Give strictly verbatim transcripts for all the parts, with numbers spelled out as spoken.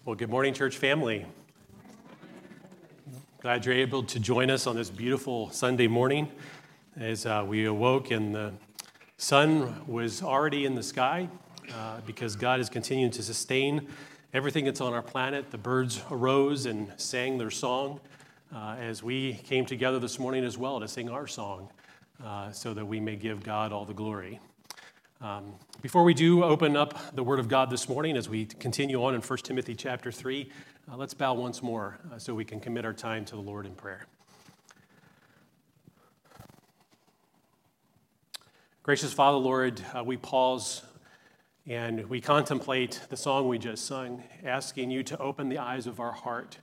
Well, good morning, church family. Glad you're able to join us on this beautiful Sunday morning as uh, we awoke and the sun was already in the sky uh, because God is continuing to sustain everything that's on our planet. The birds arose and sang their song uh, as we came together this morning as well to sing our song uh, so that we may give God all the glory. Um, before we do open up the Word of God this morning, as we continue on in First Timothy chapter three, uh, let's bow once more uh, so we can commit our time to the Lord in prayer. Gracious Father, Lord, uh, we pause and we contemplate the song we just sung, asking you to open the eyes of our heart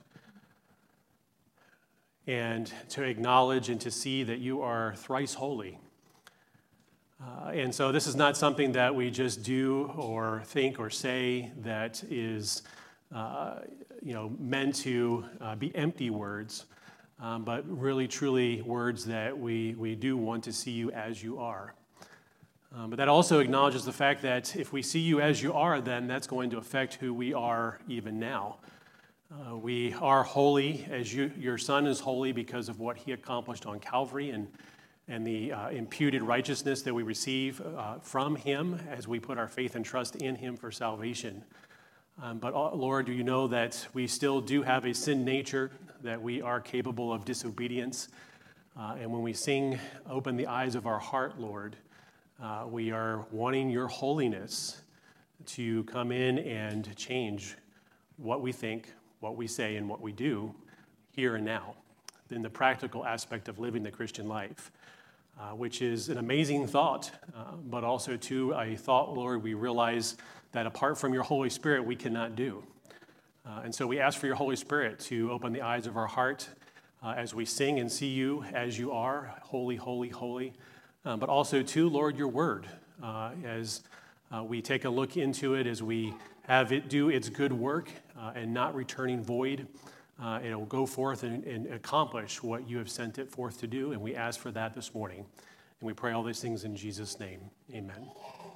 and to acknowledge and to see that you are thrice holy. Uh, and so this is not something that we just do or think or say that is, uh, you know, meant to uh, be empty words, um, but really, truly words that we, we do want to see you as you are. Um, but that also acknowledges the fact that if we see you as you are, then that's going to affect who we are even now. Uh, we are holy as you, your Son is holy because of what he accomplished on Calvary and and the uh, imputed righteousness that we receive uh, from him as we put our faith and trust in him for salvation. Um, but uh, Lord, do you know that we still do have a sin nature, that we are capable of disobedience? Uh, and when we sing, open the eyes of our heart, Lord, uh, we are wanting your holiness to come in and change what we think, what we say, and what we do here and now in the practical aspect of living the Christian life. Uh, which is an amazing thought, uh, but also, too, a thought, Lord, we realize that apart from your Holy Spirit, we cannot do. Uh, and so we ask for your Holy Spirit to open the eyes of our heart uh, as we sing and see you as you are, holy, holy, holy. Uh, but also, too, Lord, your word, uh, as uh, we take a look into it, as we have it do its good work uh, and not returning void. Uh, and it will go forth and, and accomplish what you have sent it forth to do, and we ask for that this morning. And we pray all these things in Jesus' name. Amen.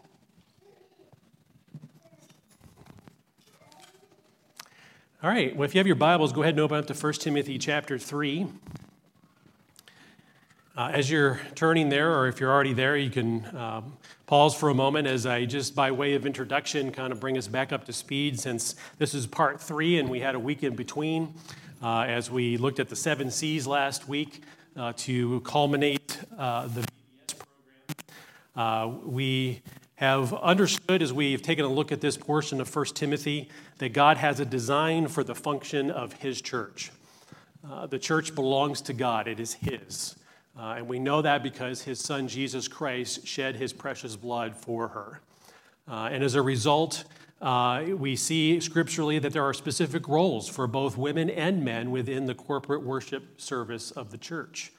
All right, well, if you have your Bibles, go ahead and open up to First Timothy chapter three. Uh, as you're turning there, or if you're already there, you can um, pause for a moment as I just, by way of introduction, kind of bring us back up to speed, since this is part three and we had a week in between uh, as we looked at the seven C's last week uh, to culminate uh, the V B S program. Uh, we have understood, as we've taken a look at this portion of First Timothy, that God has a design for the function of his church. Uh, the church belongs to God. It is his. Uh, and we know that because his son, Jesus Christ, shed his precious blood for her. Uh, and as a result, uh, we see scripturally that there are specific roles for both women and men within the corporate worship service of the church.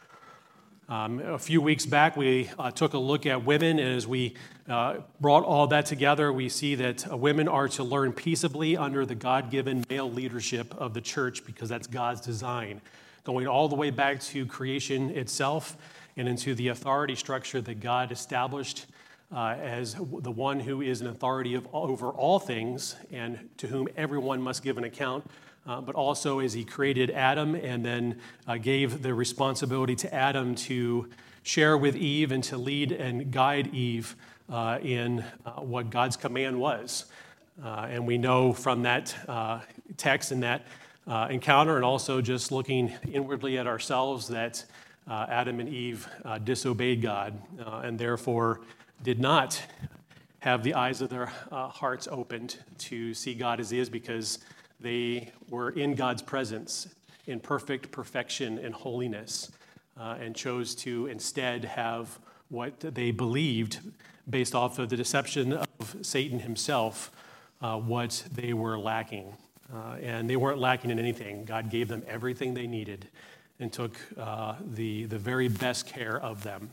Um, a few weeks back, we uh, took a look at women, and as we uh, brought all that together, we see that uh, women are to learn peaceably under the God-given male leadership of the church because that's God's design, going all the way back to creation itself and into the authority structure that God established uh, as the one who is an authority of, over all things and to whom everyone must give an account, uh, but also as he created Adam and then uh, gave the responsibility to Adam to share with Eve and to lead and guide Eve uh, in uh, what God's command was. Uh, and we know from that uh, text and that Uh, encounter, and also just looking inwardly at ourselves, that uh, Adam and Eve uh, disobeyed God uh, and therefore did not have the eyes of their uh, hearts opened to see God as he is, because they were in God's presence in perfect perfection and holiness uh, and chose to instead have what they believed based off of the deception of Satan himself, uh, what they were lacking. Uh, and they weren't lacking in anything. God gave them everything they needed and took uh, the, the very best care of them.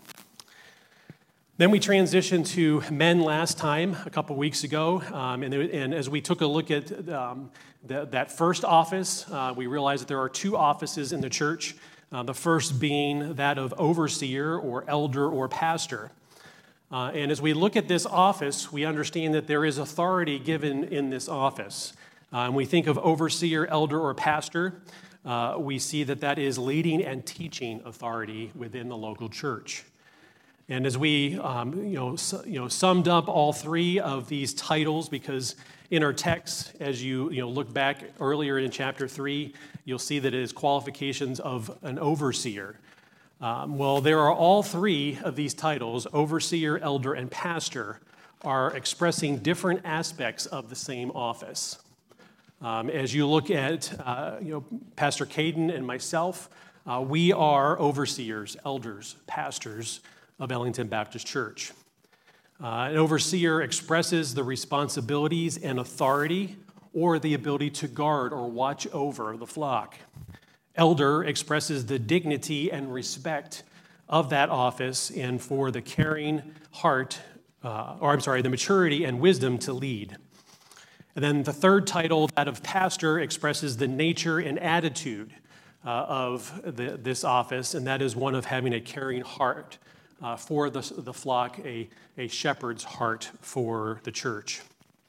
Then we transitioned to men last time, a couple weeks ago. Um, and, there, and as we took a look at um, the, that first office, uh, we realized that there are two offices in the church, uh, the first being that of overseer or elder or pastor. Uh, and as we look at this office, we understand that there is authority given in this office. Uh, and we think of overseer, elder, or pastor, uh, we see that that is leading and teaching authority within the local church. And as we um, you know, su- you know, summed up all three of these titles, because in our text, as you, you know, look back earlier in chapter three, you'll see that it is qualifications of an overseer. Um, well, there are all three of these titles, overseer, elder, and pastor, are expressing different aspects of the same office. Um, as you look at uh, you know, Pastor Caden and myself, uh, we are overseers, elders, pastors of Ellington Baptist Church. Uh, an overseer expresses the responsibilities and authority or the ability to guard or watch over the flock. Elder expresses the dignity and respect of that office and for the caring heart, uh, or I'm sorry, the maturity and wisdom to lead. And then the third title, that of pastor, expresses the nature and attitude uh, of the, this office, and that is one of having a caring heart uh, for the, the flock, a, a shepherd's heart for the church.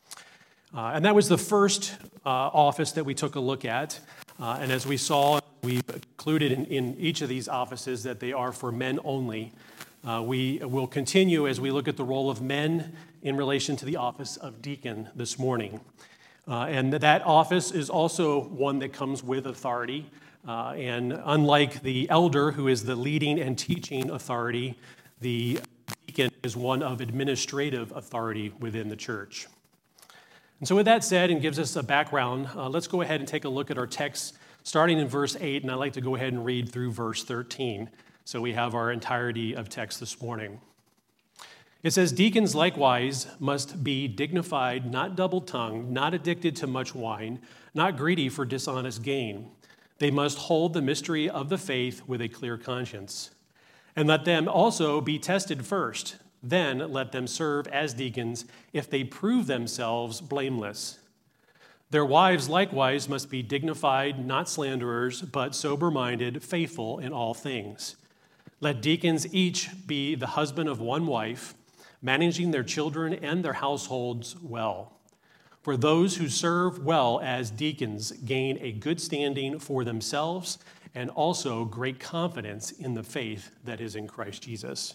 Uh, and that was the first uh, office that we took a look at. Uh, and as we saw, we included in, in each of these offices that they are for men only. Uh, we will continue as we look at the role of men in relation to the office of deacon this morning. Uh, and that office is also one that comes with authority. Uh, and unlike the elder, who is the leading and teaching authority, the deacon is one of administrative authority within the church. And so with that said, and gives us a background, uh, let's go ahead and take a look at our text starting in verse eight, and I'd like to go ahead and read through verse thirteen, so we have our entirety of text this morning. It says, "Deacons likewise must be dignified, not double-tongued, not addicted to much wine, not greedy for dishonest gain. They must hold the mystery of the faith with a clear conscience. And let them also be tested first. Then let them serve as deacons if they prove themselves blameless. Their wives likewise must be dignified, not slanderers, but sober-minded, faithful in all things. Let deacons each be the husband of one wife, managing their children and their households well. For those who serve well as deacons gain a good standing for themselves and also great confidence in the faith that is in Christ Jesus."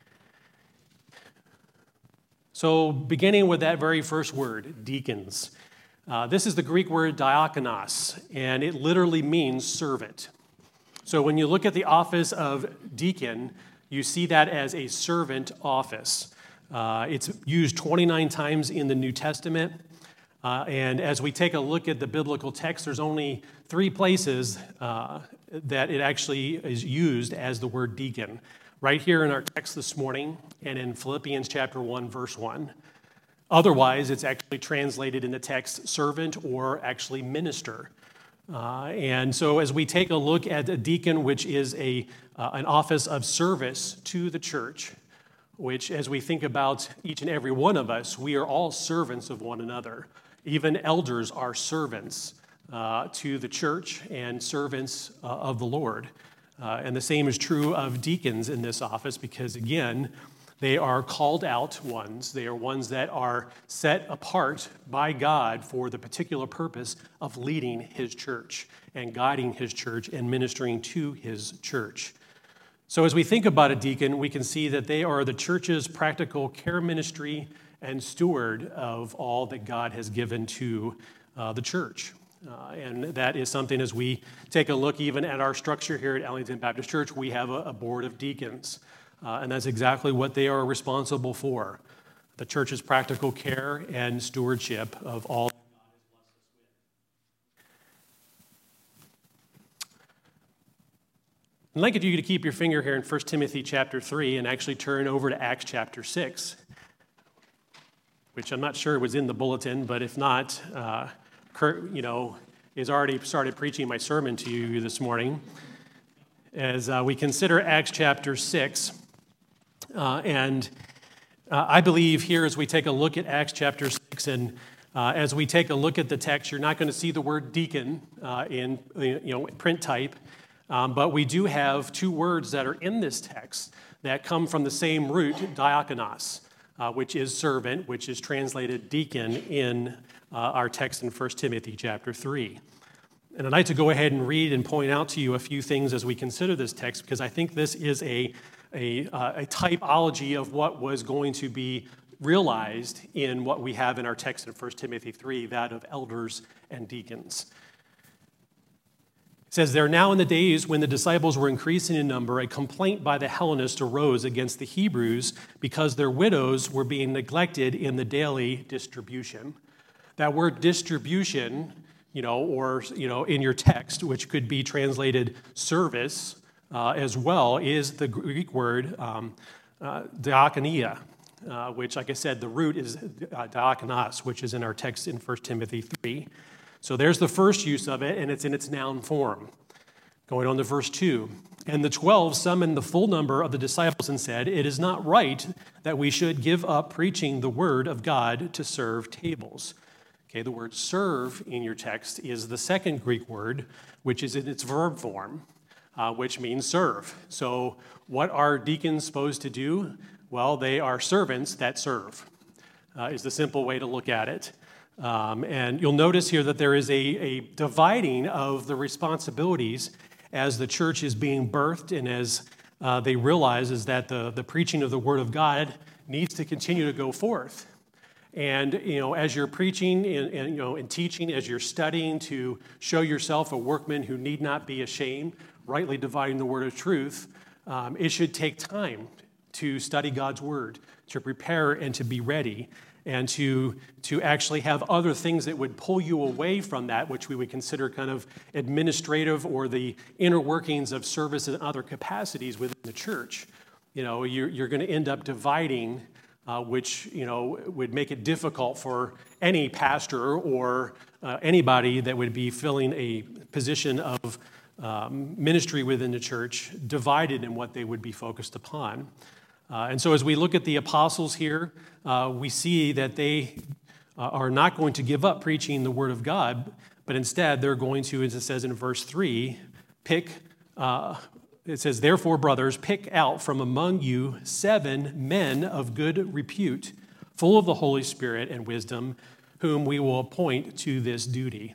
So beginning with that very first word, deacons. Uh, this is the Greek word diakonos, and it literally means servant. So when you look at the office of deacon, you see that as a servant office. Uh, it's used twenty-nine times in the New Testament. Uh, and as we take a look at the biblical text, there's only three places uh, that it actually is used as the word deacon. Right here in our text this morning and in Philippians chapter one, verse one. Otherwise, it's actually translated in the text servant or actually minister. Uh, and so as we take a look at a deacon, which is a uh, an office of service to the church, which as we think about each and every one of us, we are all servants of one another. Even elders are servants uh, to the church and servants uh, of the Lord. Uh, and the same is true of deacons in this office because, again, they are called out ones. They are ones that are set apart by God for the particular purpose of leading his church and guiding his church and ministering to his church. So as we think about a deacon, we can see that they are the church's practical care ministry and steward of all that God has given to uh, the church. Uh, and that is something, as we take a look even at our structure here at Ellington Baptist Church, we have a, a board of deacons. Uh, and that's exactly what they are responsible for, the church's practical care and stewardship of all that God has blessed us with. I'd like you to keep your finger here in First Timothy chapter three and actually turn over to Acts chapter six, which I'm not sure was in the bulletin, but if not, uh, Kurt, you know, has already started preaching my sermon to you this morning. As uh, we consider Acts chapter six, uh, and uh, I believe here as we take a look at Acts chapter six, and uh, as we take a look at the text, you're not going to see the word deacon uh, in you know print type, um, but we do have two words that are in this text that come from the same root, diakonos, uh, which is servant, which is translated deacon in uh, our text in First Timothy chapter three. And I'd like to go ahead and read and point out to you a few things as we consider this text, because I think this is a, a, uh, a typology of what was going to be realized in what we have in our text in First Timothy three, that of elders and deacons. It says, "There now in the days when the disciples were increasing in number, a complaint by the Hellenists arose against the Hebrews because their widows were being neglected in the daily distribution." That word distribution, you know, or, you know, in your text, which could be translated service uh, as well, is the Greek word um, uh, diakonia, uh, which, like I said, the root is uh, diakonos, which is in our text in First Timothy three. So there's the first use of it, and it's in its noun form. Going on to verse two. "And the twelve summoned the full number of the disciples and said, 'It is not right that we should give up preaching the word of God to serve tables.'" Okay, the word serve in your text is the second Greek word, which is in its verb form, uh, which means serve. So what are deacons supposed to do? Well, they are servants that serve, uh, is the simple way to look at it. Um, and you'll notice here that there is a, a dividing of the responsibilities as the church is being birthed and as uh, they realize is that the, the preaching of the Word of God needs to continue to go forth. And, you know, as you're preaching and, and, you know, and teaching, as you're studying to show yourself a workman who need not be ashamed, rightly dividing the word of truth, um, it should take time to study God's word, to prepare and to be ready, and to, to actually have other things that would pull you away from that, which we would consider kind of administrative or the inner workings of service and other capacities within the church. You know, you're, you're going to end up dividing, uh, which, you know, would make it difficult for any pastor or uh, anybody that would be filling a position of um, ministry within the church, divided in what they would be focused upon. Uh, and so as we look at the apostles here, uh, we see that they uh, are not going to give up preaching the word of God, but instead they're going to, as it says in verse three, pick, uh, it says, "Therefore, brothers, pick out from among you seven men of good repute, full of the Holy Spirit and wisdom, whom we will appoint to this duty."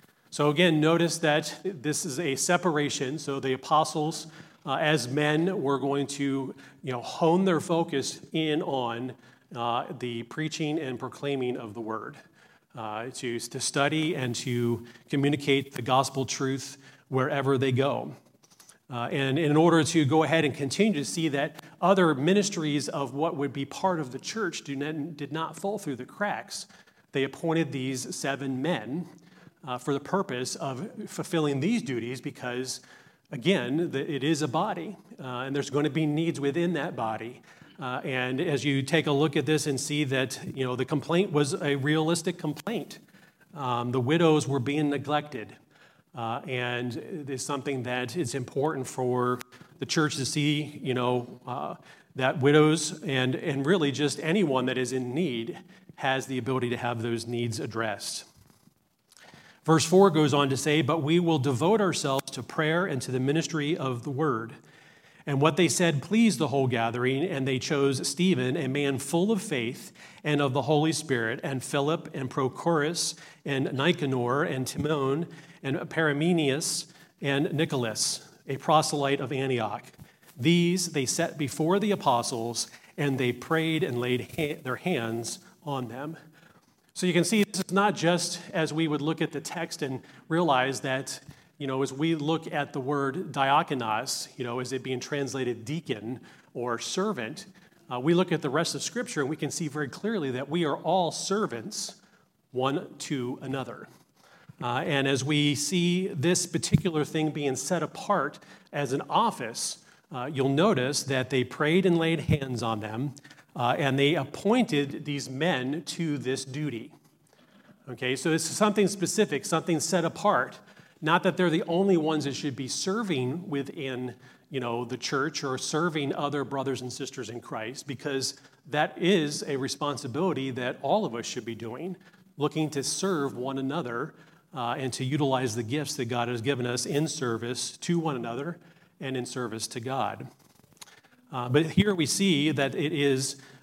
So again, notice that this is a separation. So the apostles, Uh, as men, we're going to, you know, hone their focus in on uh, the preaching and proclaiming of the word, uh, to, to study and to communicate the gospel truth wherever they go. Uh, and in order to go ahead and continue to see that other ministries of what would be part of the church do not, did not fall through the cracks, they appointed these seven men uh, for the purpose of fulfilling these duties, because again, it is a body, uh, and there's going to be needs within that body. Uh, and as you take a look at this and see that, you know, the complaint was a realistic complaint. Um, the widows were being neglected, uh, and it is something that is important for the church to see, you know, uh, that widows and, and really just anyone that is in need has the ability to have those needs addressed. Verse four goes on to say, "But we will devote ourselves to prayer and to the ministry of the word." And what they said pleased the whole gathering, and they chose Stephen, a man full of faith and of the Holy Spirit, and Philip, and Prochorus, and Nicanor, and Timon, and Parmenius, and Nicholas, a proselyte of Antioch. These they set before the apostles, and they prayed and laid ha- their hands on them. So you can see this is not just as we would look at the text and realize that, you know, as we look at the word diakonos, you know, as it being translated deacon or servant, uh, we look at the rest of Scripture and we can see very clearly that we are all servants one to another. Uh, and as we see this particular thing being set apart as an office, uh, you'll notice that they prayed and laid hands on them. Uh, and they appointed these men to this duty. Okay, so this is something specific, something set apart. Not that they're the only ones that should be serving within, you know, the church or serving other brothers and sisters in Christ, because that is a responsibility that all of us should be doing, looking to serve one another uh, and to utilize the gifts that God has given us in service to one another and in service to God. Uh, but here we see that it is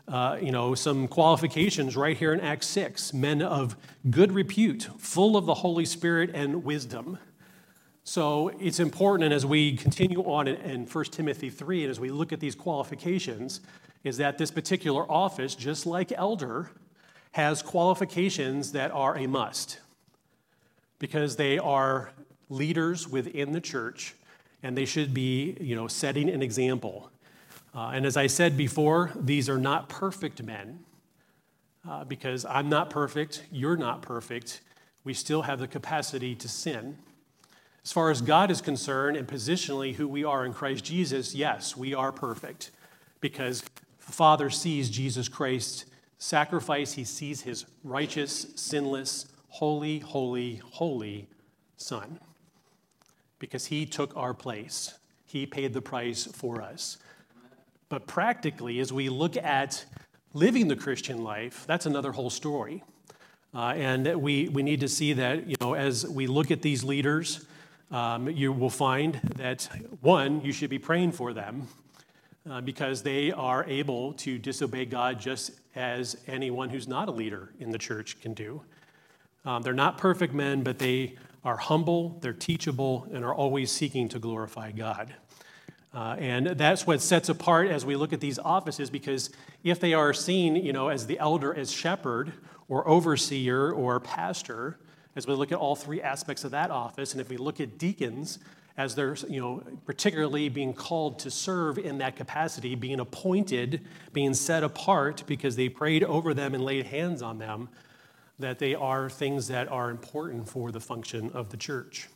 uh, you know, some qualifications right here in Acts six. Men of good repute, full of the Holy Spirit and wisdom. So it's important, and as we continue on in First Timothy three, and as we look at these qualifications, is that this particular office, just like elder, has qualifications that are a must, because they are leaders within the church, and they should be, you know, setting an example. Uh, and as I said before, these are not perfect men, uh, because I'm not perfect, you're not perfect. We still have the capacity to sin. As far as God is concerned and positionally who we are in Christ Jesus, yes, we are perfect because the Father sees Jesus Christ's sacrifice. He sees his righteous, sinless, holy, holy, holy Son because he took our place. He paid the price for us. But practically, as we look at living the Christian life, that's another whole story. Uh, and we, we need to see that, you know, as we look at these leaders, Um, you will find that, one, you should be praying for them uh, because they are able to disobey God just as anyone who's not a leader in the church can do. Um, they're not perfect men, but they are humble, they're teachable, and are always seeking to glorify God. Uh, and that's what sets apart as we look at these offices, because if they are seen, you know, as the elder, as shepherd, or overseer, or pastor, as we look at all three aspects of that office, and if we look at deacons as they're, you know, particularly being called to serve in that capacity, being appointed, being set apart because they prayed over them and laid hands on them, that they are things that are important for the function of the church.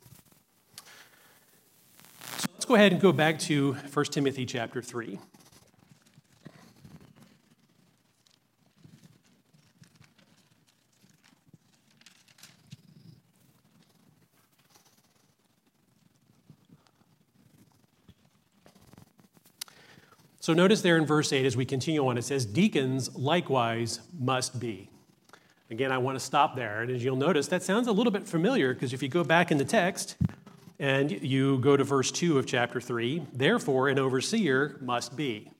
So let's go ahead and go back to First Timothy chapter three. So notice there in verse eight, as we continue on, it says, deacons likewise must be. Again, I want to stop there. And as you'll notice, that sounds a little bit familiar, because if you go back in the text and you go to verse two of chapter three, therefore an overseer must be.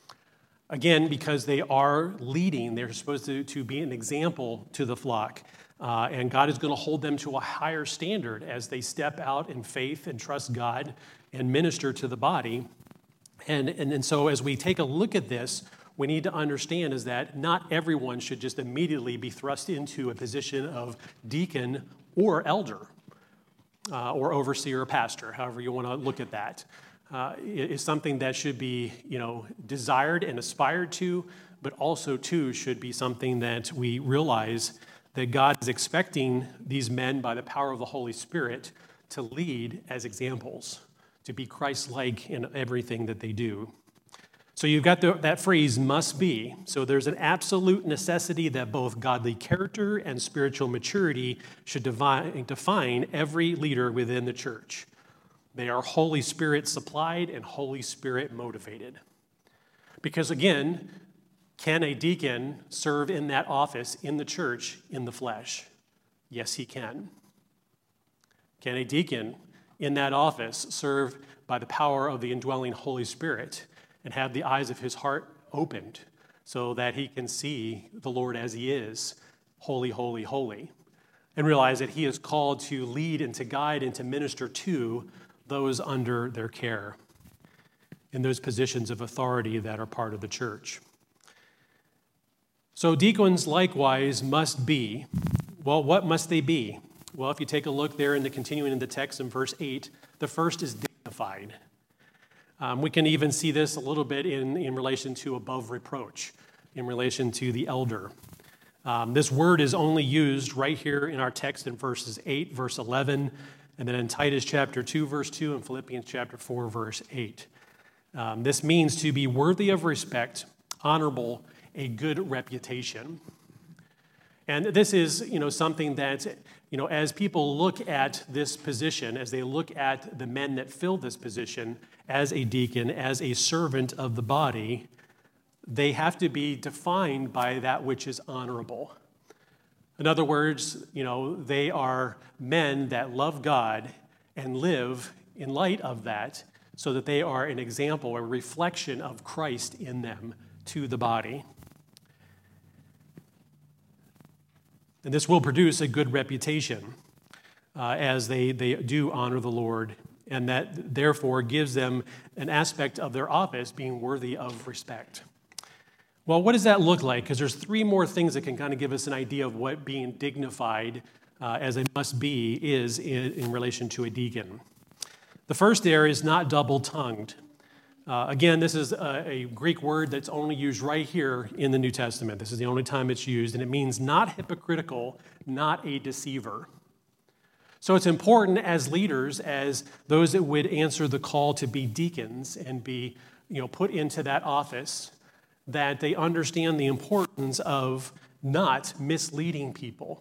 Again, because they are leading, they're supposed to, to be an example to the flock. Uh, and God is going to hold them to a higher standard as they step out in faith and trust God and minister to the body. And, and, and so as we take a look at this, we need to understand is that not everyone should just immediately be thrust into a position of deacon or elder uh, or overseer or pastor, however you want to look at that. Uh, it is something that should be, you know, desired and aspired to, but also, too, should be something that we realize that God is expecting these men by the power of the Holy Spirit to lead as examples, to be Christ-like in everything that they do. So you've got the, that phrase, must be. So there's an absolute necessity that both godly character and spiritual maturity should define, define every leader within the church. They are Holy Spirit supplied and Holy Spirit motivated. Because again, can a deacon serve in that office in the church in the flesh? Yes, he can. Can a deacon in that office serve by the power of the indwelling Holy Spirit and have the eyes of his heart opened so that he can see the Lord as he is, holy, holy, holy, and realize that he is called to lead and to guide and to minister to those under their care in those positions of authority that are part of the church. So deacons likewise must be. Well, what must they be? Well, if you take a look there in the continuing in the text in verse eight, the first is dignified. Um, we can even see this a little bit in, in relation to above reproach, in relation to the elder. Um, this word is only used right here in our text in verses eight, verse eleven, and then in Titus chapter two, verse two, and Philippians chapter four, verse eight. Um, this means to be worthy of respect, honorable, a good reputation. And this is, you know, something that, you know, as people look at this position, as they look at the men that fill this position as a deacon, as a servant of the body, they have to be defined by that which is honorable. In other words, you know, they are men that love God and live in light of that so that they are an example, a reflection of Christ in them to the body. And this will produce a good reputation uh, as they, they do honor the Lord, and that therefore gives them an aspect of their office being worthy of respect. Well, what does that look like? Because there's three more things that can kind of give us an idea of what being dignified uh, as a must be is in, in relation to a deacon. The first there is not double-tongued. Uh, again, this is a, a Greek word that's only used right here in the New Testament. This is the only time it's used, and it means not hypocritical, not a deceiver. So it's important as leaders, as those that would answer the call to be deacons and be, you know, put into that office, that they understand the importance of not misleading people,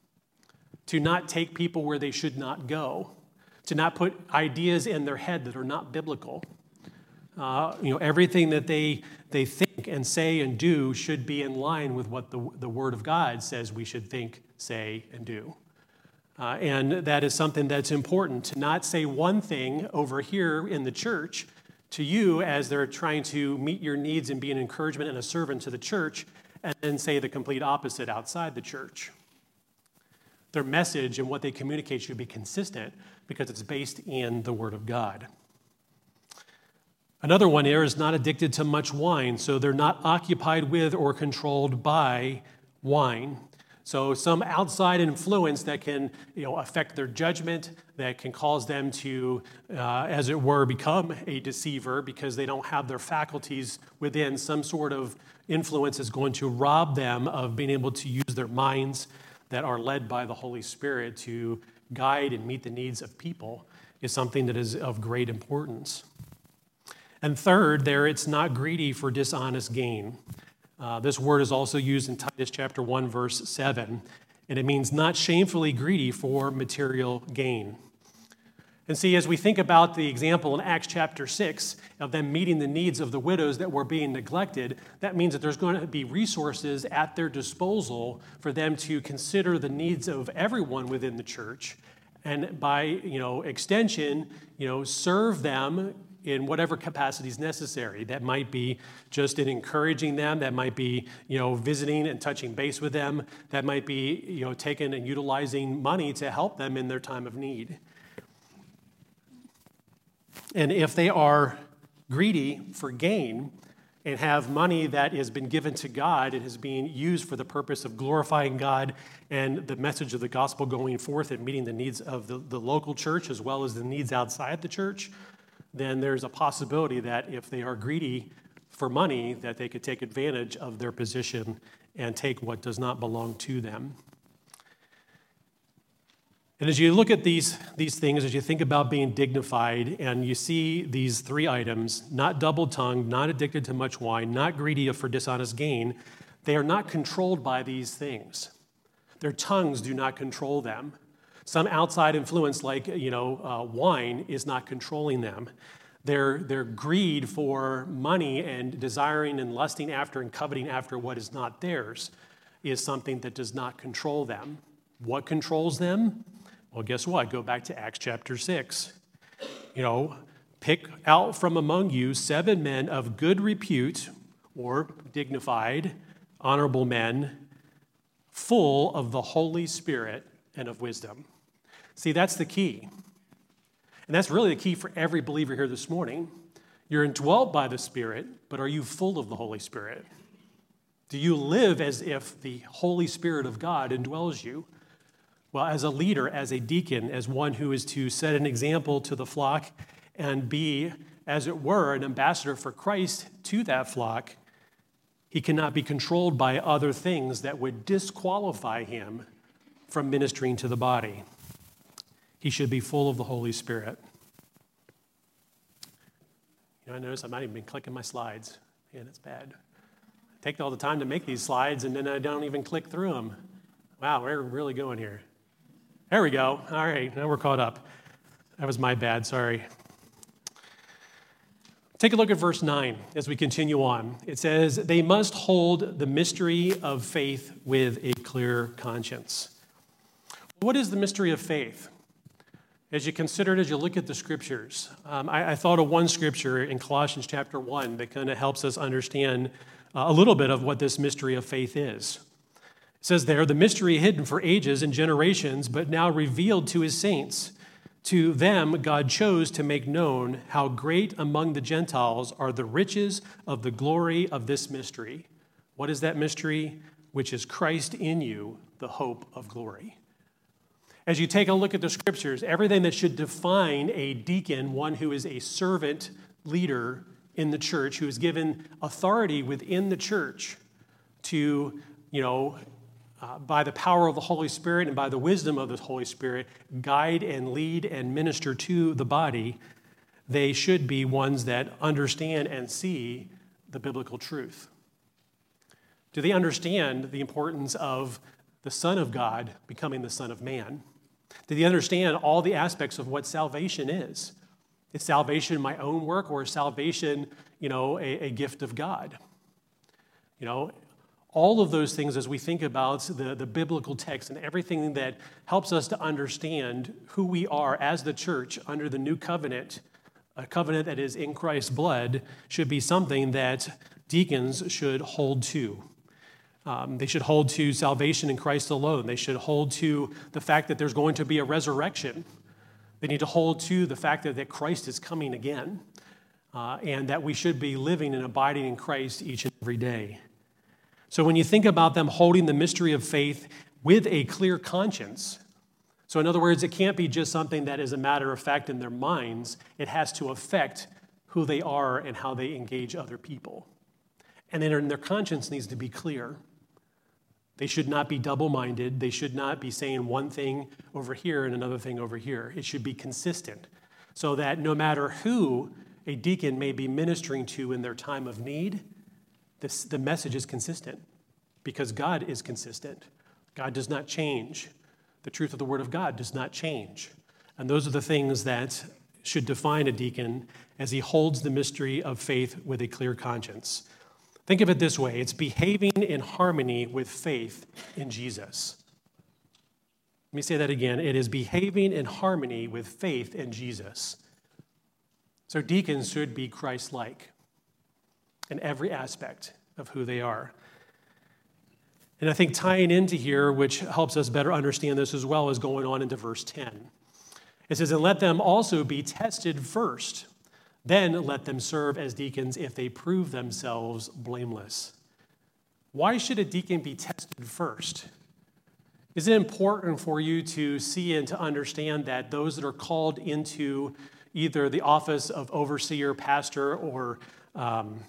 to not take people where they should not go, to not put ideas in their head that are not biblical. Uh, you know, everything that they they think and say and do should be in line with what the, the Word of God says we should think, say, and do. Uh, and that is something that's important, to not say one thing over here in the church to you as they're trying to meet your needs and be an encouragement and a servant to the church, and then say the complete opposite outside the church. Their message and what they communicate should be consistent because it's based in the Word of God. Another one here is not addicted to much wine, so they're not occupied with or controlled by wine. So some outside influence that can, you know, affect their judgment, that can cause them to, uh, as it were, become a deceiver because they don't have their faculties within. Some sort of influence is going to rob them of being able to use their minds that are led by the Holy Spirit to guide and meet the needs of people, is something that is of great importance. And third, there, it's not greedy for dishonest gain. Uh, this word is also used in Titus chapter one, verse seven, and it means not shamefully greedy for material gain. And see, as we think about the example in Acts chapter six of them meeting the needs of the widows that were being neglected, that means that there's going to be resources at their disposal for them to consider the needs of everyone within the church, and by, you know, extension, you know, serve them in whatever capacity is necessary. That might be just in encouraging them. That might be, you know, visiting and touching base with them. That might be, you know, taking and utilizing money to help them in their time of need. And if they are greedy for gain and have money that has been given to God and is being used for the purpose of glorifying God and the message of the gospel going forth and meeting the needs of the, the local church as well as the needs outside the church, then there's a possibility that if they are greedy for money, that they could take advantage of their position and take what does not belong to them. And as you look at these, these things, as you think about being dignified, and you see these three items, not double-tongued, not addicted to much wine, not greedy for dishonest gain, they are not controlled by these things. Their tongues do not control them. Some outside influence, like, you know, uh, wine, is not controlling them. Their, their greed for money and desiring and lusting after and coveting after what is not theirs is something that does not control them. What controls them? Well, guess what? Go back to Acts chapter six. You know, pick out from among you seven men of good repute, or dignified, honorable men, full of the Holy Spirit and of wisdom. See, that's the key. And that's really the key for every believer here this morning. You're indwelt by the Spirit, but are you full of the Holy Spirit? Do you live as if the Holy Spirit of God indwells you? Well, as a leader, as a deacon, as one who is to set an example to the flock and be, as it were, an ambassador for Christ to that flock, he cannot be controlled by other things that would disqualify him from ministering to the body. He should be full of the Holy Spirit. You know, I notice I've not even been clicking my slides. Man, it's bad. I take all the time to make these slides, and then I don't even click through them. Wow, we're really going here. There we go. All right, now we're caught up. That was my bad, sorry. Take a look at verse nine as we continue on. It says, they must hold the mystery of faith with a clear conscience. What is the mystery of faith? As you consider it, as you look at the scriptures, um, I, I thought of one scripture in Colossians chapter one that kind of helps us understand uh, a little bit of what this mystery of faith is. It says there, the mystery hidden for ages and generations, but now revealed to his saints. To them, God chose to make known how great among the Gentiles are the riches of the glory of this mystery. What is that mystery? Which is Christ in you, the hope of glory. As you take a look at the scriptures, everything that should define a deacon, one who is a servant leader in the church, who is given authority within the church to, you know, Uh, by the power of the Holy Spirit and by the wisdom of the Holy Spirit, guide and lead and minister to the body, they should be ones that understand and see the biblical truth. Do they understand the importance of the Son of God becoming the Son of Man? Do they understand all the aspects of what salvation is? Is salvation my own work, or is salvation, you know, a, a gift of God? You know, all of those things, as we think about the, the biblical text and everything that helps us to understand who we are as the church under the new covenant, a covenant that is in Christ's blood, should be something that deacons should hold to. Um, they should hold to salvation in Christ alone. They should hold to the fact that there's going to be a resurrection. They need to hold to the fact that, that Christ is coming again, uh, and that we should be living and abiding in Christ each and every day. So when you think about them holding the mystery of faith with a clear conscience, so in other words, it can't be just something that is a matter of fact in their minds. It has to affect who they are and how they engage other people. And then their conscience needs to be clear. They should not be double-minded. They should not be saying one thing over here and another thing over here. It should be consistent, so that no matter who a deacon may be ministering to in their time of need, This, the message is consistent, because God is consistent. God does not change. The truth of the Word of God does not change. And those are the things that should define a deacon as he holds the mystery of faith with a clear conscience. Think of it this way. It's behaving in harmony with faith in Jesus. Let me say that again. It is behaving in harmony with faith in Jesus. So deacons should be Christ-like in every aspect of who they are. And I think tying into here, which helps us better understand this as well, is going on into verse ten. It says, and let them also be tested first, then let them serve as deacons if they prove themselves blameless. Why should a deacon be tested first? Is it important for you to see and to understand that those that are called into either the office of overseer, pastor, or um,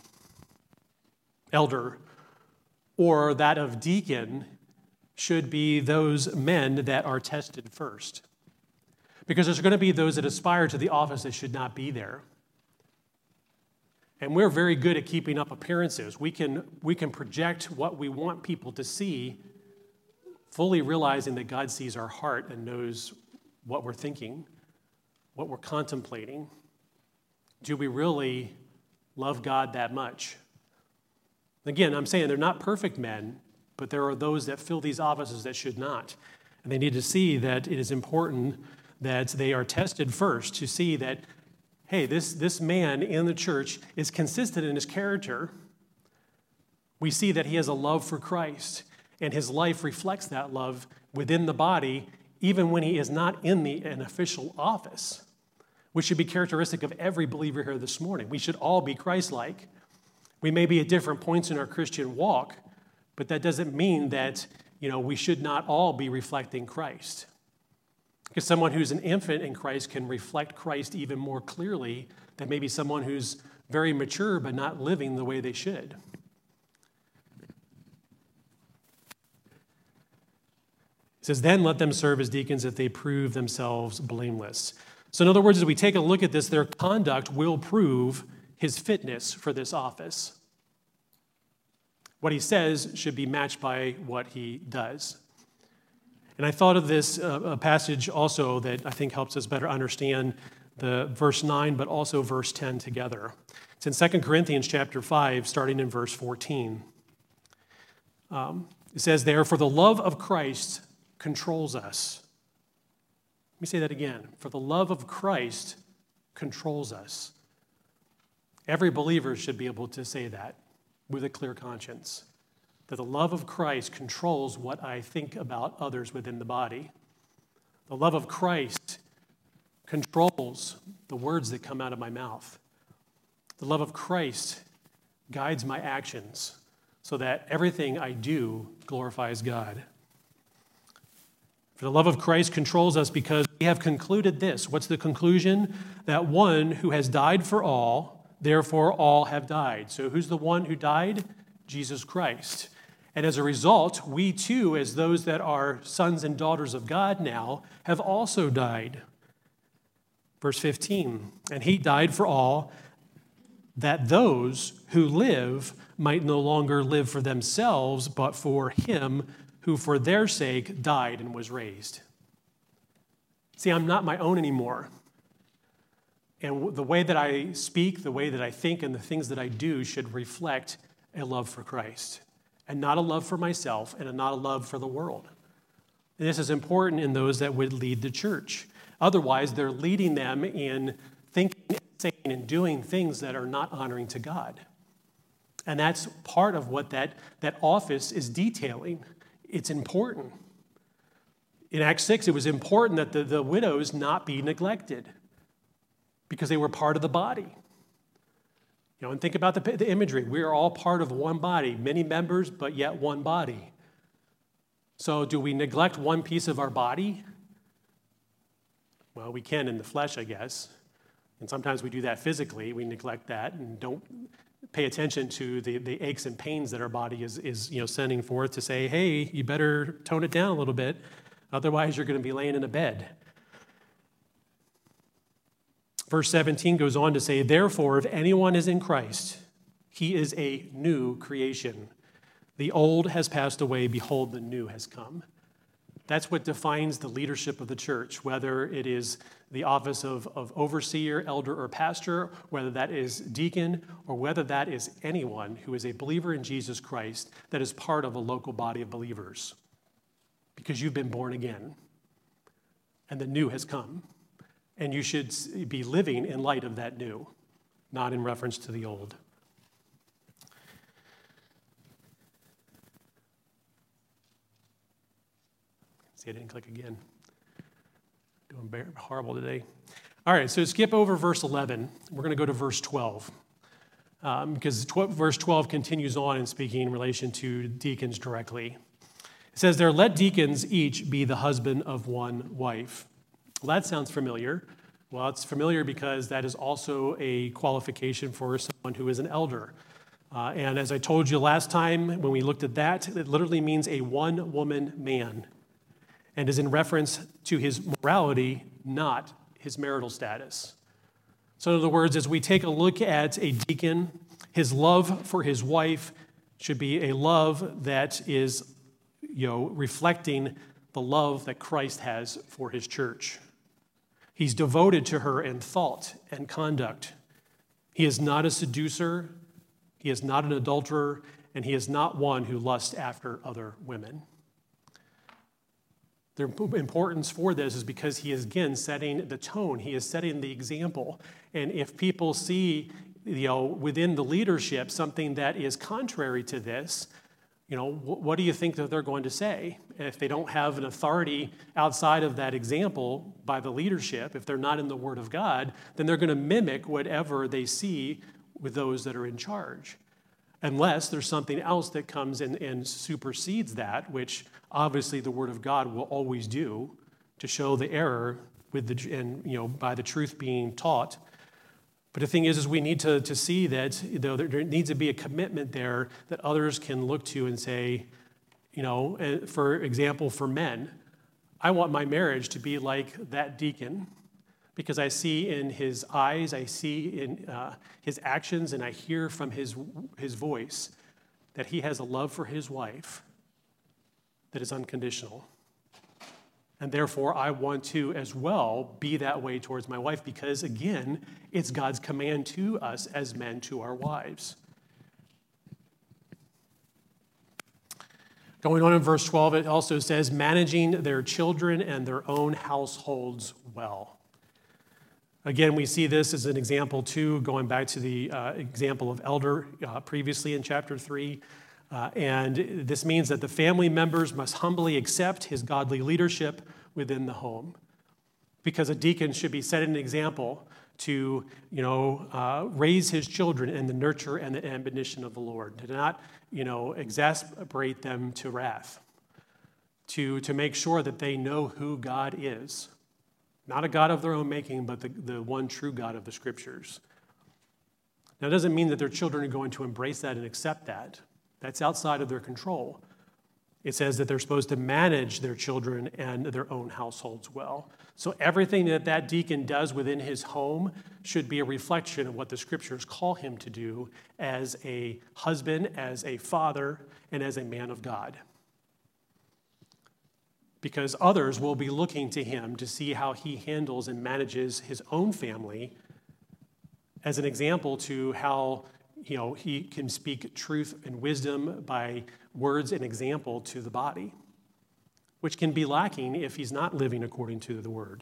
elder, or that of deacon, should be those men that are tested first? Because there's going to be those that aspire to the office that should not be there. And we're very good at keeping up appearances. We can, we can project what we want people to see, fully realizing that God sees our heart and knows what we're thinking, what we're contemplating. Do we really love God that much? Again, I'm saying they're not perfect men, but there are those that fill these offices that should not. And they need to see that it is important that they are tested first to see that, hey, this, this man in the church is consistent in his character. We see that he has a love for Christ, and his life reflects that love within the body, even when he is not in the, an official office, which should be characteristic of every believer here this morning. We should all be Christ-like. We may be at different points in our Christian walk, but that doesn't mean that, you know, we should not all be reflecting Christ. Because someone who's an infant in Christ can reflect Christ even more clearly than maybe someone who's very mature but not living the way they should. It says, then let them serve as deacons if they prove themselves blameless. So in other words, as we take a look at this, their conduct will prove his fitness for this office. What he says should be matched by what he does. And I thought of this uh, a passage also that I think helps us better understand the verse nine, but also verse ten together. It's in Second Corinthians chapter five, starting in verse fourteen. Um, it says there, for the love of Christ controls us. Let me say that again. For the love of Christ controls us. Every believer should be able to say that with a clear conscience. that the love of Christ controls what I think about others within the body. The love of Christ controls the words that come out of my mouth. The love of Christ guides my actions so that everything I do glorifies God. For the love of Christ controls us because we have concluded this. What's the conclusion? That one who has died for all, therefore all have died. So who's the one who died? Jesus Christ. And as a result, we too, as those that are sons and daughters of God now, have also died. Verse fifteen, and he died for all, that those who live might no longer live for themselves, but for him who for their sake died and was raised. See, I'm not my own anymore. And the way that I speak, the way that I think, and the things that I do should reflect a love for Christ, and not a love for myself, and not a love for the world. And this is important in those that would lead the church. Otherwise, they're leading them in thinking, saying, and doing things that are not honoring to God. And that's part of what that, that office is detailing. It's important. In Acts six, it was important that the, the widows not be neglected because they were part of the body. You know, and think about the, the imagery. We are all part of one body, many members, but yet one body. So do we neglect one piece of our body? Well, we can in the flesh, I guess. And sometimes we do that physically. We neglect that and don't pay attention to the, the aches and pains that our body is, is you know, sending forth to say, hey, you better tone it down a little bit. Otherwise, you're going to be laying in a bed. Verse seventeen goes on to say, therefore, if anyone is in Christ, he is a new creation. The old has passed away. Behold, the new has come. That's what defines the leadership of the church, whether it is the office of, of overseer, elder, or pastor, whether that is deacon, or whether that is anyone who is a believer in Jesus Christ that is part of a local body of believers. Because you've been born again, and the new has come. And you should be living in light of that new, not in reference to the old. See, I didn't click again. Doing horrible today. All right, so skip over verse eleven. We're going to go to verse twelve. Um, because tw- verse twelve continues on in speaking in relation to deacons directly. It says there, let deacons each be the husband of one wife. Well, that sounds familiar. Well, it's familiar because that is also a qualification for someone who is an elder. Uh, and as I told you last time when we looked at that, it literally means a one-woman man and is in reference to his morality, not his marital status. So in other words, as we take a look at a deacon, his love for his wife should be a love that is, you know, reflecting the love that Christ has for his church. He's devoted to her in thought and conduct. He is not a seducer, he is not an adulterer, and he is not one who lusts after other women. The importance for this is because he is, again, setting the tone. He is setting the example. And if people see, you know, within the leadership something that is contrary to this, you know, what do you think that they're going to say? If they don't have an authority outside of that example by the leadership, if they're not in the Word of God, then they're going to mimic whatever they see with those that are in charge. Unless there's something else that comes in and supersedes that, which obviously the Word of God will always do to show the error with the and you know by the truth being taught. But the thing is, is we need to, to see that you know, there needs to be a commitment there that others can look to and say, you know, for example, for men, I want my marriage to be like that deacon because I see in his eyes, I see in uh, his actions, and I hear from his, his voice that he has a love for his wife that is unconditional. And therefore, I want to as well be that way towards my wife because, again, it's God's command to us as men to our wives. Going on in verse twelve, it also says, managing their children and their own households well. Again, we see this as an example, too, going back to the uh, example of elder uh, previously in chapter three. Uh, and this means that the family members must humbly accept his godly leadership within the home. Because a deacon should be setting an example to, you know, uh, raise his children in the nurture and the admonition of the Lord, to not, you know, exasperate them to wrath, to, to make sure that they know who God is. Not a God of their own making, but the, the one true God of the Scriptures. Now, it doesn't mean that their children are going to embrace that and accept that. That's outside of their control. It says that they're supposed to manage their children and their own households well. So everything that that deacon does within his home should be a reflection of what the Scriptures call him to do as a husband, as a father, and as a man of God. Because others will be looking to him to see how he handles and manages his own family as an example to how, you know, he can speak truth and wisdom by words and example to the body, which can be lacking if he's not living according to the word.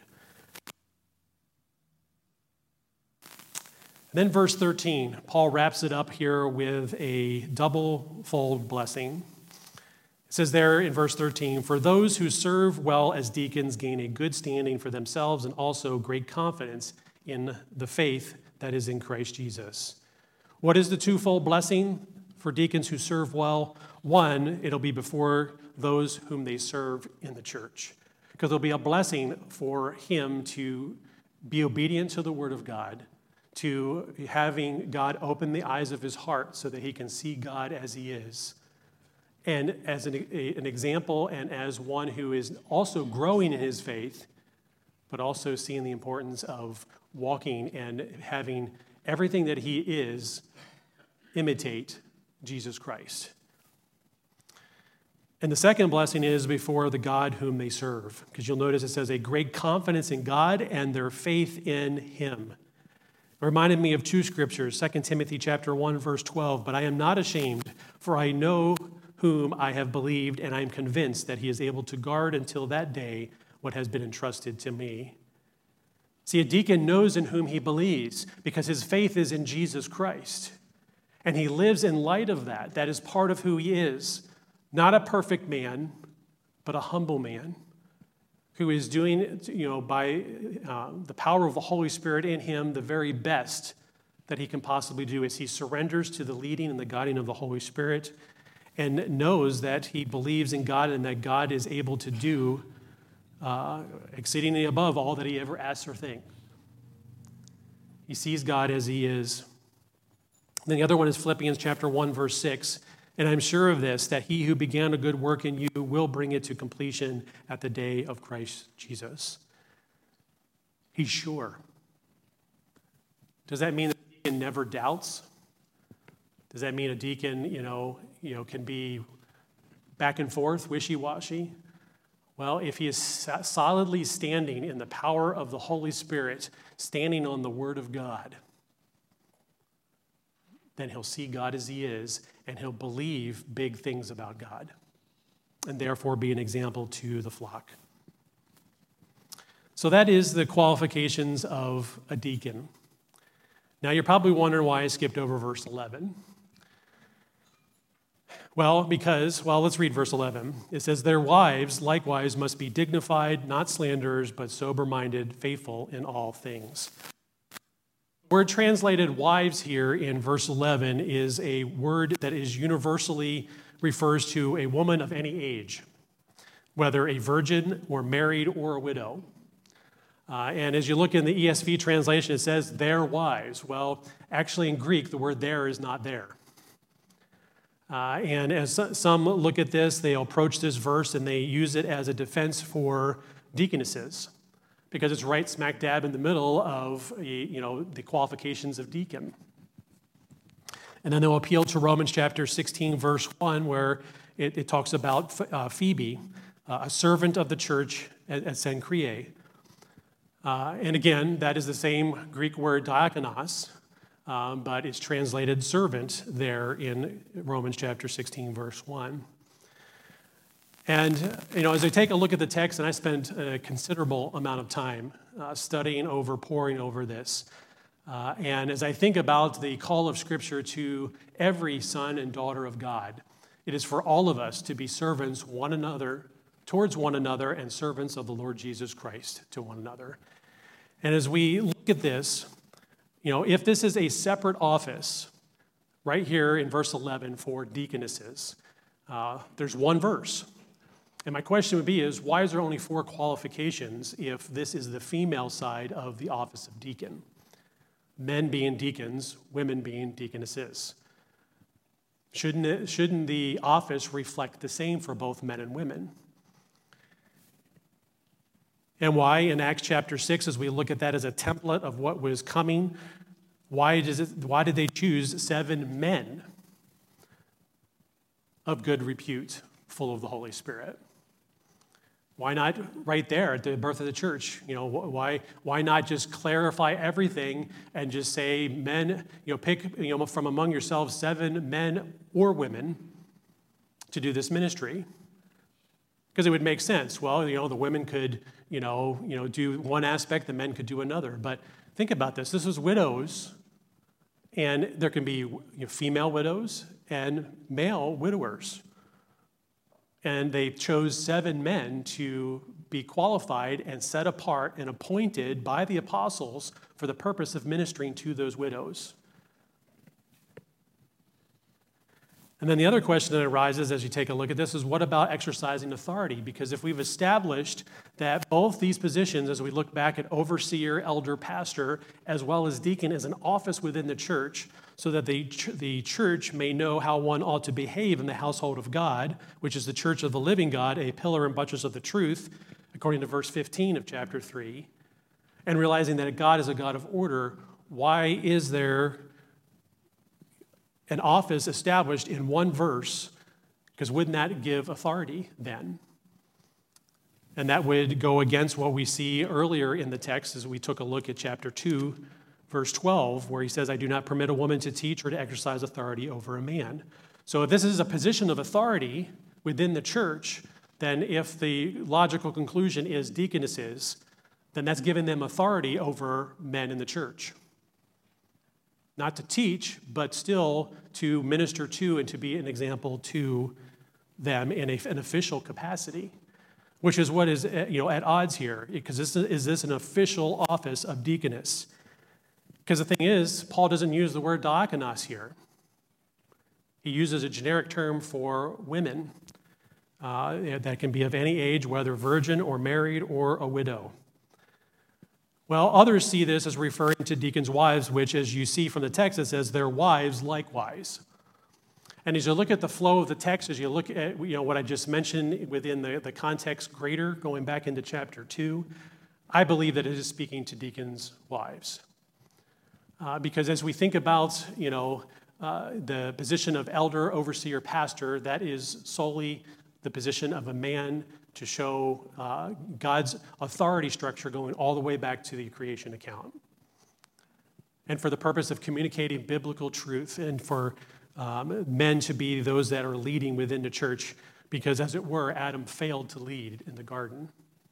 And then verse thirteen, Paul wraps it up here with a double-fold blessing. It says there in verse thirteen, "For those who serve well as deacons gain a good standing for themselves and also great confidence in the faith that is in Christ Jesus." What is the twofold blessing for deacons who serve well? One, it'll be before those whom they serve in the church, because it'll be a blessing for him to be obedient to the word of God, to having God open the eyes of his heart so that he can see God as he is, and as an, a, an example and as one who is also growing in his faith, but also seeing the importance of walking and having everything that he is imitate Jesus Christ. And the second blessing is before the God whom they serve, because you'll notice it says a great confidence in God and their faith in him. It reminded me of two scriptures, Second Timothy chapter one, verse twelve, "But I am not ashamed, for I know whom I have believed, and I am convinced that he is able to guard until that day what has been entrusted to me." See, a deacon knows in whom he believes because his faith is in Jesus Christ. And he lives in light of that. That is part of who he is. Not a perfect man, but a humble man who is doing, you know, by uh, the power of the Holy Spirit in him, the very best that he can possibly do as he surrenders to the leading and the guiding of the Holy Spirit and knows that he believes in God and that God is able to do Uh, exceedingly above all that he ever asks or thinks. He sees God as he is. And then the other one is Philippians chapter one, verse six. "And I'm sure of this, that he who began a good work in you will bring it to completion at the day of Christ Jesus." He's sure. Does that mean that a deacon never doubts? Does that mean a deacon, you know, you know, can be back and forth, wishy-washy? Well, if he is solidly standing in the power of the Holy Spirit, standing on the Word of God, then he'll see God as he is, and he'll believe big things about God, and therefore be an example to the flock. So that is the qualifications of a deacon. Now, you're probably wondering why I skipped over verse eleven. Well, because, well, let's read verse eleven. It says, "Their wives likewise must be dignified, not slanderers, but sober-minded, faithful in all things." The word translated wives here in verse eleven is a word that is universally refers to a woman of any age, whether a virgin or married or a widow. Uh, and as you look in the E S V translation, it says their wives. Well, actually in Greek, the word there is not there. Uh, and as some look at this, they approach this verse and they use it as a defense for deaconesses because it's right smack dab in the middle of, you know, the qualifications of deacon. And then they'll appeal to Romans chapter sixteen, verse one, where it, it talks about uh, Phoebe, uh, a servant of the church at, at Cenchreae. Uh, and again, that is the same Greek word diakonos, Um, but it's translated servant there in Romans chapter sixteen, verse one. And, you know, as I take a look at the text, and I spent a considerable amount of time uh, studying over, poring over this, uh, and as I think about the call of Scripture to every son and daughter of God, It is for all of us to be servants one another, towards one another, and servants of the Lord Jesus Christ to one another. And as we look at this, you know, if this is a separate office, right here in verse eleven for deaconesses, uh, there's one verse. And my question would be is, why is there only four qualifications if this is the female side of the office of deacon? Men being deacons, women being deaconesses. Shouldn't it, shouldn't the office reflect the same for both men and women? And why in Acts chapter six, as we look at that as a template of what was coming, why does it, why did they choose seven men of good repute, full of the Holy Spirit? Why not right there at the birth of the church? You know, why why not just clarify everything and just say, men, you know, pick, you know, from among yourselves seven men or women to do this ministry? Because it would make sense. Well, you know, the women could, you know, you know, do one aspect, the men could do another. But think about this. This is widows, and there can be, you know, female widows and male widowers. And they chose seven men to be qualified and set apart and appointed by the apostles for the purpose of ministering to those widows. And then the other question that arises as you take a look at this is, what about exercising authority? Because if we've established that both these positions, as we look back at overseer, elder, pastor, as well as deacon, is an office within the church, so that the, the church may know how one ought to behave in the household of God, which is the church of the living God, a pillar and buttress of the truth, according to verse fifteen of chapter three, and realizing that God is a God of order, why is there an office established in one verse? Because wouldn't that give authority then? And that would go against what we see earlier in the text as we took a look at chapter two, verse twelve, where he says, I do not permit a woman to teach or to exercise authority over a man. So if this is a position of authority within the church, then if the logical conclusion is deaconesses, then that's giving them authority over men in the church. Not to teach, but still to minister to and to be an example to them in a, an official capacity, which is what is, you know, at odds here. Because this is, is this an official office of deaconess? Because the thing is, Paul doesn't use the word diakonos here. He uses a generic term for women uh, that can be of any age, whether virgin or married or a widow. Well, others see this as referring to deacons' wives, which, as you see from the text, it says their wives likewise. And as you look at the flow of the text, as you look at, you know, what I just mentioned within the, the context greater, going back into chapter two, I believe that it is speaking to deacons' wives. Uh, because as we think about, you know, uh, the position of elder, overseer, pastor, that is solely the position of a man to show uh, God's authority structure going all the way back to the creation account. And for the purpose of communicating biblical truth and for um, men to be those that are leading within the church, because as it were, Adam failed to lead in the garden.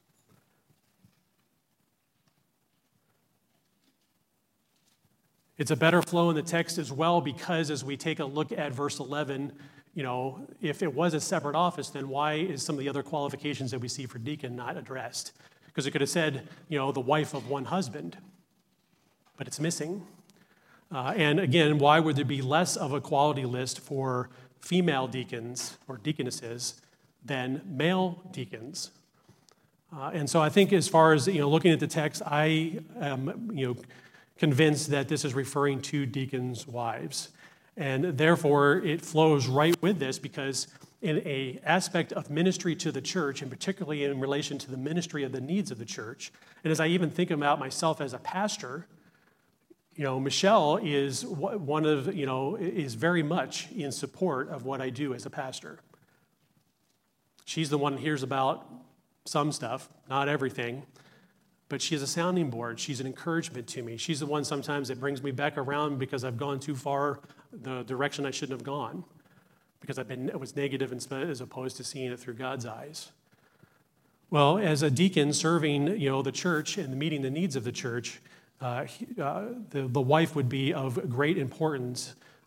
It's a better flow in the text as well, because as we take a look at verse eleven, you know, if it was a separate office, then why is some of the other qualifications that we see for deacon not addressed? Because it could have said, you know, the wife of one husband, but it's missing. Uh, and again, why would there be less of a quality list for female deacons or deaconesses than male deacons? Uh, and so I think as far as, you know, looking at the text, I am, you know, convinced that this is referring to deacons' wives. And therefore, it flows right with this, because in a aspect of ministry to the church, and particularly in relation to the ministry of the needs of the church, and as I even think about myself as a pastor, you know, Michelle is one of, you know, is very much in support of what I do as a pastor. She's the one who hears about some stuff, not everything, but she is a sounding board. She's an encouragement to me. She's the one sometimes that brings me back around because I've gone too far the direction I shouldn't have gone, because I've been, it was negative as opposed to seeing it through God's eyes. Well, as a deacon serving, you know, the church and meeting the needs of the church, uh, uh, the, the wife would be of great importance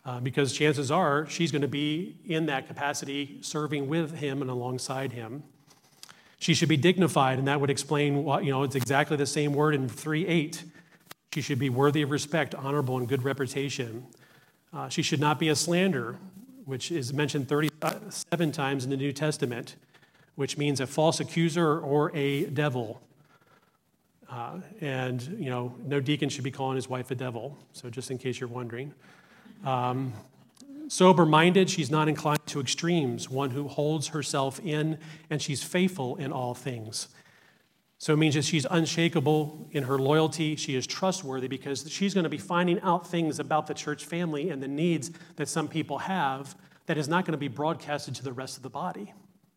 uh, because chances are she's going to be in that capacity serving with him and alongside him. She should be dignified, and that would explain what, you know, it's exactly the same word in three eight. She should be worthy of respect, honorable, and good reputation. Uh, she should not be a slander, which is mentioned thirty-seven times in the New Testament, which means a false accuser or a devil. Uh, and, you know, no deacon should be calling his wife a devil, so just in case you're wondering. Um, Sober-minded, she's not inclined to extremes, one who holds herself in, and she's faithful in all things. So it means that she's unshakable in her loyalty. She is trustworthy because she's going to be finding out things about the church family and the needs that some people have that is not going to be broadcasted to the rest of the body.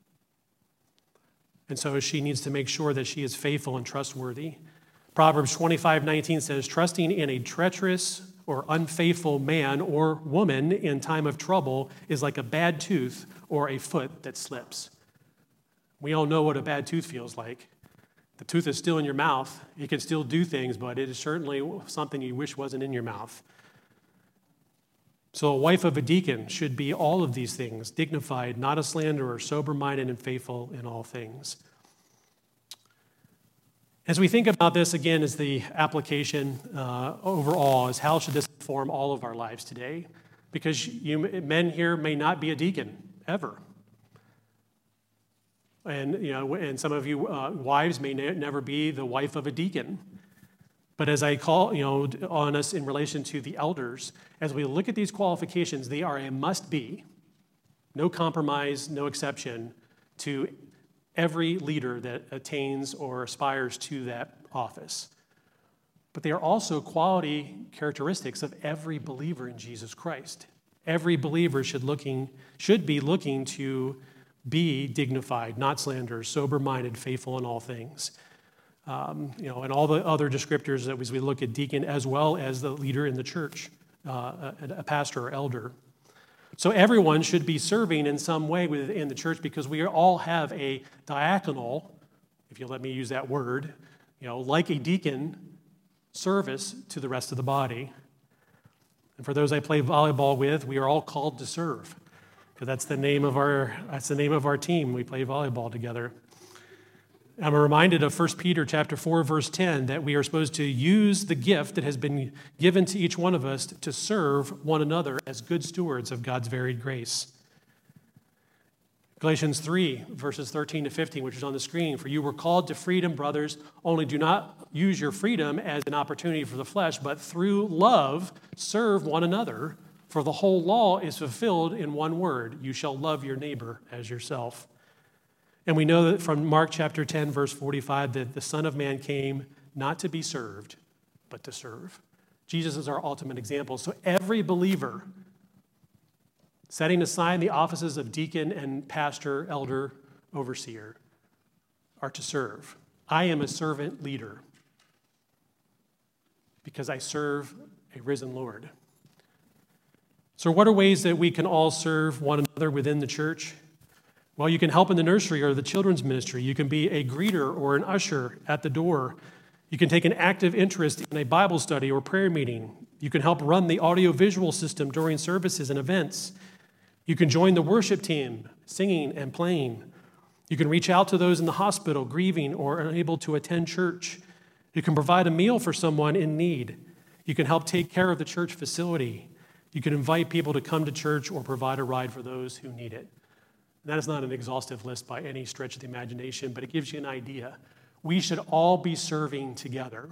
And so she needs to make sure that she is faithful and trustworthy. Proverbs twenty-five nineteen says, trusting in a treacherous or unfaithful man or woman in time of trouble is like a bad tooth or a foot that slips. We all know what a bad tooth feels like. The tooth is still in your mouth. You can still do things, but it is certainly something you wish wasn't in your mouth. So a wife of a deacon should be all of these things, dignified, not a slanderer, sober-minded, and faithful in all things. As we think about this, again, as the application uh, overall, is how should this inform all of our lives today? Because you men here may not be a deacon, ever. And, you know, and some of you uh, wives may ne- never be the wife of a deacon. But as I call, you know, on us in relation to the elders, as we look at these qualifications, they are a must-be, no compromise, no exception, to every leader that attains or aspires to that office. But they are also quality characteristics of every believer in Jesus Christ. Every believer should looking should be looking to be dignified, not slanderers, sober-minded, faithful in all things. Um, you know, and all the other descriptors that as we look at deacon as well as the leader in the church, uh, a, a pastor or elder. So everyone should be serving in some way within the church because we all have a diaconal, if you'll let me use that word, you know, like a deacon service to the rest of the body. And for those I play volleyball with, we are all called to serve. Because that's the name of our that's the name of our team. We play volleyball together. I'm reminded of First Peter chapter four, verse ten, that we are supposed to use the gift that has been given to each one of us to serve one another as good stewards of God's varied grace. Galatians three, verses thirteen to fifteen, which is on the screen. For you were called to freedom, brothers, only do not use your freedom as an opportunity for the flesh, but through love serve one another. For the whole law is fulfilled in one word, you shall love your neighbor as yourself. And we know that from Mark chapter ten, verse forty-five, that the Son of Man came not to be served, but to serve. Jesus is our ultimate example. So every believer, setting aside the offices of deacon and pastor, elder, overseer, are to serve. I am a servant leader because I serve a risen Lord. So what are ways that we can all serve one another within the church? Well, you can help in the nursery or the children's ministry. You can be a greeter or an usher at the door. You can take an active interest in a Bible study or prayer meeting. You can help run the audio-visual system during services and events. You can join the worship team, singing and playing. You can reach out to those in the hospital, grieving or unable to attend church. You can provide a meal for someone in need. You can help take care of the church facility. You can invite people to come to church or provide a ride for those who need it. That is not an exhaustive list by any stretch of the imagination, but it gives you an idea. We should all be serving together.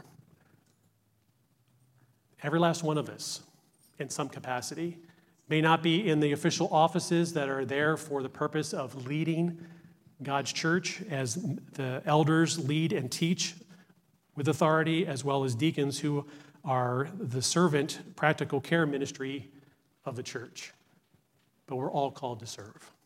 Every last one of us, in some capacity, may not be in the official offices that are there for the purpose of leading God's church as the elders lead and teach with authority, as well as deacons who are the servant, practical care ministry of the church. But we're all called to serve.